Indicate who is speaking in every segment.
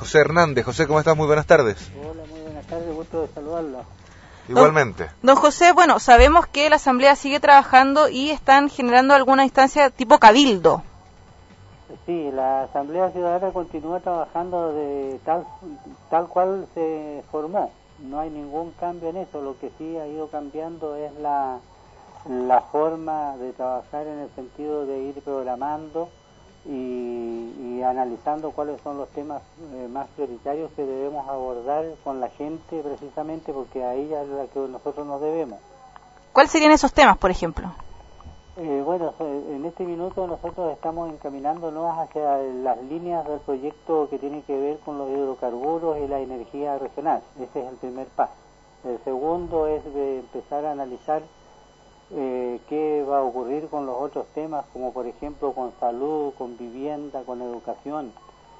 Speaker 1: José Hernández. José, ¿cómo estás? Muy buenas tardes.
Speaker 2: Hola, muy buenas tardes, gusto de saludarlo.
Speaker 1: Igualmente.
Speaker 3: Don José, bueno, sabemos que la Asamblea sigue trabajando y están generando alguna instancia tipo cabildo.
Speaker 2: Sí, la Asamblea Ciudadana continúa trabajando de tal cual se formó. No hay ningún cambio en eso. Lo que sí ha ido cambiando es la forma de trabajar, en el sentido de ir programando y analizando cuáles son los temas más prioritarios que debemos abordar con la gente, precisamente porque a ella es la que nosotros nos debemos.
Speaker 3: ¿Cuáles serían esos temas, por ejemplo?
Speaker 2: Bueno, en este minuto nosotros estamos encaminándonos hacia las líneas del proyecto que tiene que ver con los hidrocarburos y la energía regional. Ese es el primer paso. El segundo es de empezar a analizar qué va a ocurrir con los otros temas, como por ejemplo con salud, con vivienda, con educación,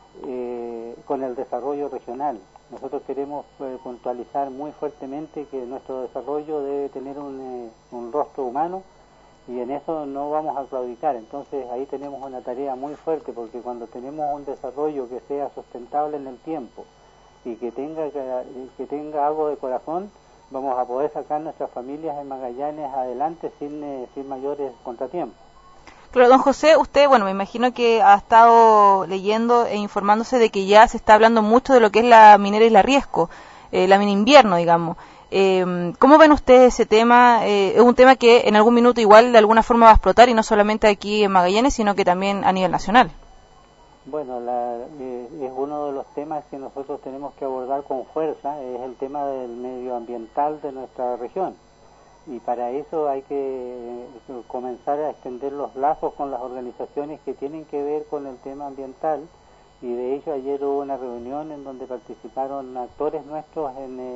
Speaker 2: con el desarrollo regional. Nosotros queremos puntualizar muy fuertemente que nuestro desarrollo debe tener un rostro humano, y en eso no vamos a claudicar. Entonces ahí tenemos una tarea muy fuerte, porque cuando tenemos un desarrollo que sea sustentable en el tiempo y que tenga algo de corazón, vamos a poder sacar nuestras familias en Magallanes adelante sin mayores contratiempos.
Speaker 3: Claro, don José, usted, bueno, me imagino que ha estado leyendo e informándose de que ya se está hablando mucho de lo que es la minera Isla Riesco, la mina invierno, digamos. ¿Cómo ven ustedes ese tema? Es un tema que en algún minuto igual de alguna forma va a explotar, y no solamente aquí en Magallanes, sino que también a nivel nacional.
Speaker 2: Bueno, es uno de los temas que nosotros tenemos que abordar con fuerza, es el tema del medioambiental de nuestra región. Y para eso hay que comenzar a extender los lazos con las organizaciones que tienen que ver con el tema ambiental. Y de hecho ayer hubo una reunión en donde participaron actores nuestros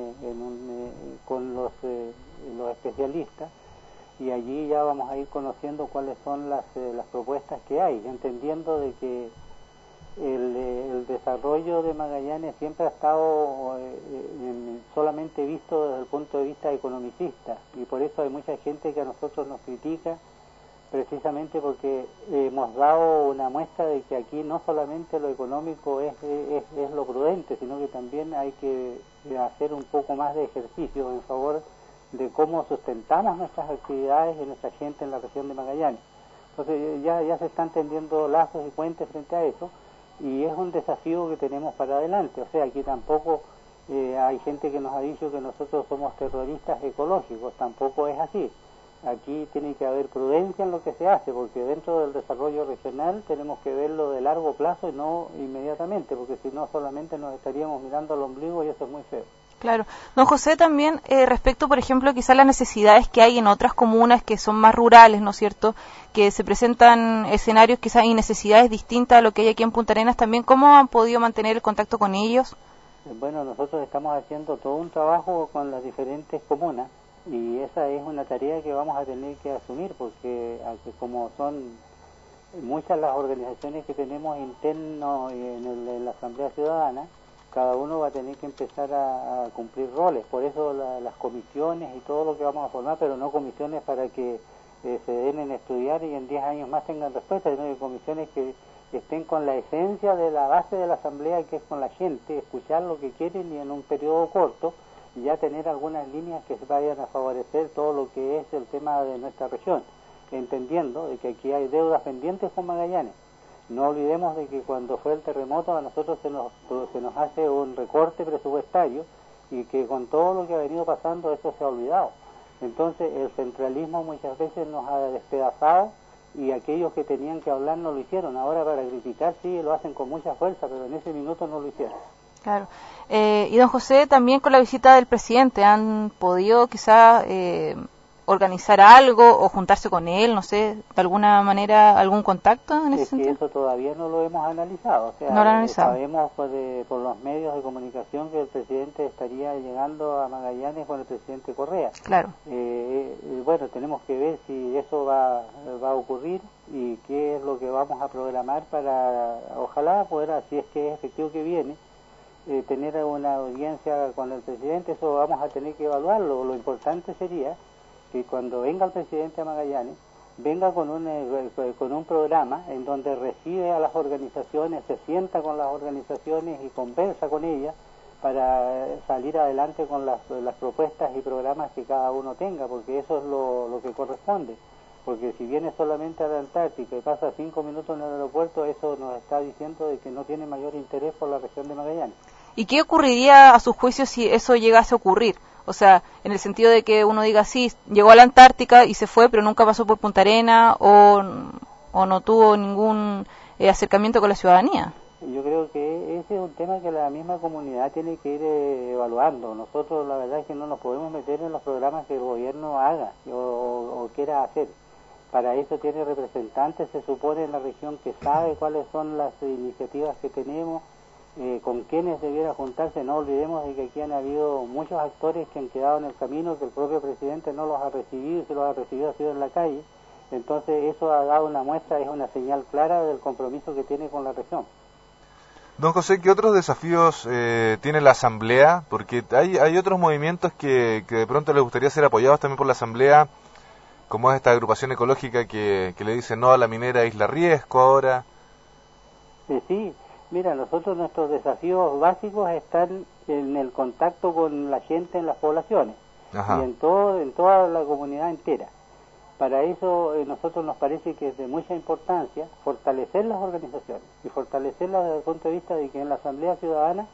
Speaker 2: con los especialistas, y allí ya vamos a ir conociendo cuáles son las propuestas que hay, entendiendo de que el desarrollo de Magallanes siempre ha estado solamente visto desde el punto de vista economicista, y por eso hay mucha gente que a nosotros nos critica, precisamente porque hemos dado una muestra de que aquí no solamente lo económico es lo prudente, sino que también hay que hacer un poco más de ejercicio en favor de cómo sustentamos nuestras actividades y nuestra gente en la región de Magallanes. Entonces ya se están tendiendo lazos y puentes frente a eso, y es un desafío que tenemos para adelante. O sea, aquí tampoco hay gente que nos ha dicho que nosotros somos terroristas ecológicos, tampoco es así. Aquí tiene que haber prudencia en lo que se hace, porque dentro del desarrollo regional tenemos que verlo de largo plazo y no inmediatamente, porque si no solamente nos estaríamos mirando al ombligo, y eso es muy feo.
Speaker 3: Claro. Don José, también respecto, por ejemplo, quizás las necesidades que hay en otras comunas que son más rurales, ¿no es cierto?, que se presentan escenarios quizás y necesidades distintas a lo que hay aquí en Punta Arenas, también, ¿cómo han podido mantener el contacto con ellos?
Speaker 2: Bueno, nosotros estamos haciendo todo un trabajo con las diferentes comunas, y esa es una tarea que vamos a tener que asumir, porque como son muchas las organizaciones que tenemos internos en la Asamblea Ciudadana, cada uno va a tener que empezar a cumplir roles. Por eso las comisiones y todo lo que vamos a formar, pero no comisiones para que se den en estudiar y en 10 años más tengan respuesta, sino que comisiones que estén con la esencia de la base de la Asamblea, que es con la gente, escuchar lo que quieren, y en un periodo corto y ya tener algunas líneas que vayan a favorecer todo lo que es el tema de nuestra región, entendiendo de que aquí hay deudas pendientes con Magallanes. No olvidemos de que cuando fue el terremoto a nosotros se nos hace un recorte presupuestario, y que con todo lo que ha venido pasando eso se ha olvidado. Entonces el centralismo muchas veces nos ha despedazado, y aquellos que tenían que hablar no lo hicieron. Ahora para criticar sí lo hacen con mucha fuerza, pero en ese minuto no lo hicieron.
Speaker 3: Claro. Y don José, también con la visita del presidente, ¿han podido quizá organizar algo o juntarse con él, no sé, de alguna manera, algún contacto en ese sentido?
Speaker 2: Eso todavía no lo hemos analizado. O sea,
Speaker 3: no lo han analizado.
Speaker 2: Sabemos por los medios de comunicación que el presidente estaría llegando a Magallanes con el presidente Correa.
Speaker 3: Claro.
Speaker 2: Bueno, tenemos que ver si eso va a ocurrir y qué es lo que vamos a programar para, ojalá poder, si es que es efectivo que viene, tener una audiencia con el presidente. Eso vamos a tener que evaluarlo. Lo importante sería que cuando venga el presidente a Magallanes venga con un programa en donde recibe a las organizaciones, se sienta con las organizaciones y conversa con ellas para salir adelante con las propuestas y programas que cada uno tenga, porque eso es lo que corresponde. Porque si viene solamente a la Antártica y pasa 5 minutos en el aeropuerto, eso nos está diciendo de que no tiene mayor interés por la región de Magallanes.
Speaker 3: ¿Y qué ocurriría a su juicio si eso llegase a ocurrir? O sea, en el sentido de que uno diga, sí, llegó a la Antártica y se fue, pero nunca pasó por Punta Arenas o no tuvo ningún acercamiento con la ciudadanía.
Speaker 2: Yo creo que ese es un tema que la misma comunidad tiene que ir evaluando. Nosotros la verdad es que no nos podemos meter en los programas que el gobierno haga o quiera hacer. Para eso tiene representantes, se supone, en la región que sabe cuáles son las iniciativas que tenemos, con quienes debiera juntarse. No olvidemos de que aquí han habido muchos actores que han quedado en el camino, que el propio presidente no los ha recibido, y si los ha recibido ha sido en la calle. Entonces eso ha dado una muestra, es una señal clara del compromiso que tiene con la región.
Speaker 1: Don José, ¿qué otros desafíos tiene la Asamblea? Porque hay otros movimientos que de pronto les gustaría ser apoyados también por la Asamblea, como es esta agrupación ecológica que le dice no a la minera Isla Riesco ahora.
Speaker 2: Sí, mira, nosotros nuestros desafíos básicos están en el contacto con la gente en las poblaciones. Ajá. Y en toda la comunidad entera. Para eso nosotros nos parece que es de mucha importancia fortalecer las organizaciones y fortalecerlas desde el punto de vista de que en la Asamblea Ciudadana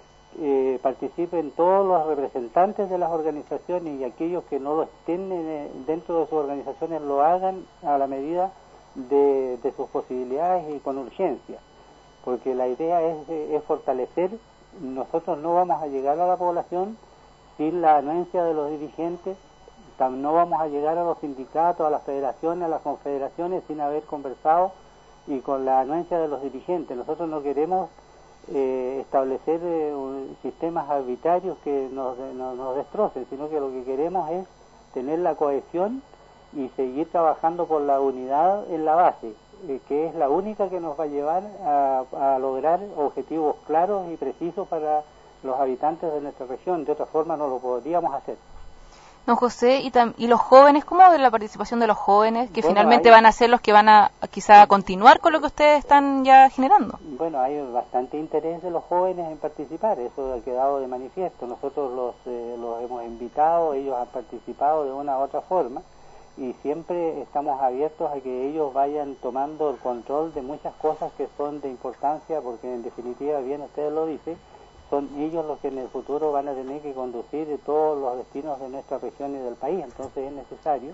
Speaker 2: participen todos los representantes de las organizaciones, y aquellos que no lo estén dentro de sus organizaciones lo hagan a la medida de sus posibilidades y con urgencia, porque la idea es fortalecer. Nosotros no vamos a llegar a la población sin la anuencia de los dirigentes, no vamos a llegar a los sindicatos, a las federaciones, a las confederaciones sin haber conversado y con la anuencia de los dirigentes. Nosotros no queremos establecer sistemas arbitrarios que nos destrocen, sino que lo que queremos es tener la cohesión y seguir trabajando por la unidad en la base, que es la única que nos va a llevar a lograr objetivos claros y precisos para los habitantes de nuestra región. De otra forma no lo podríamos hacer.
Speaker 3: Don José, ¿y los jóvenes? ¿Cómo ve la participación de los jóvenes que finalmente van a ser los que van a quizá continuar con lo que ustedes están ya generando?
Speaker 2: Bueno, hay bastante interés de los jóvenes en participar, eso ha quedado de manifiesto. Nosotros los hemos invitado, ellos han participado de una u otra forma, y siempre estamos abiertos a que ellos vayan tomando el control de muchas cosas que son de importancia, porque en definitiva, bien ustedes lo dicen, son ellos los que en el futuro van a tener que conducir todos los destinos de nuestra región y del país. Entonces es necesario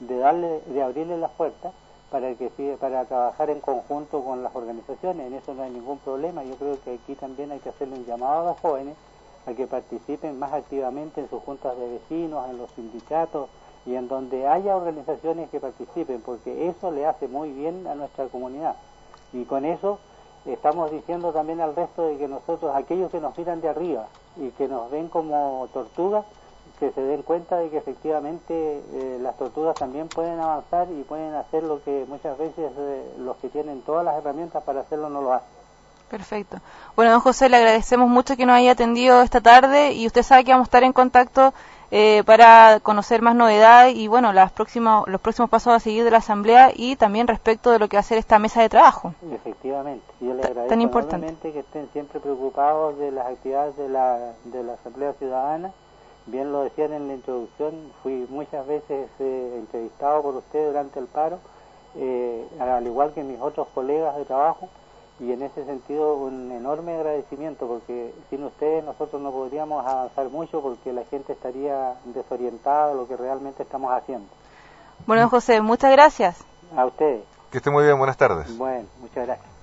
Speaker 2: de abrirle las puertas para trabajar en conjunto con las organizaciones. En eso no hay ningún problema. Yo creo que aquí también hay que hacerle un llamado a los jóvenes a que participen más activamente en sus juntas de vecinos, en los sindicatos y en donde haya organizaciones que participen, porque eso le hace muy bien a nuestra comunidad. Y con eso estamos diciendo también al resto de que nosotros, aquellos que nos miran de arriba y que nos ven como tortugas, que se den cuenta de que efectivamente las tortugas también pueden avanzar y pueden hacer lo que muchas veces los que tienen todas las herramientas para hacerlo no lo hacen.
Speaker 3: Perfecto. Bueno, don José, le agradecemos mucho que nos haya atendido esta tarde, y usted sabe que vamos a estar en contacto para conocer más novedades y bueno, los próximos pasos a seguir de la Asamblea, y también respecto de lo que va a ser esta mesa de trabajo.
Speaker 2: Efectivamente, yo le agradezco enormemente que estén siempre preocupados de las actividades de la Asamblea Ciudadana. Bien lo decían en la introducción, fui muchas veces entrevistado por usted durante el paro, al igual que mis otros colegas de trabajo, y en ese sentido un enorme agradecimiento, porque sin ustedes nosotros no podríamos avanzar mucho, porque la gente estaría desorientada de lo que realmente estamos haciendo.
Speaker 3: Bueno, José, muchas gracias.
Speaker 2: A ustedes.
Speaker 1: Que esté muy bien, buenas tardes.
Speaker 2: Bueno, muchas gracias.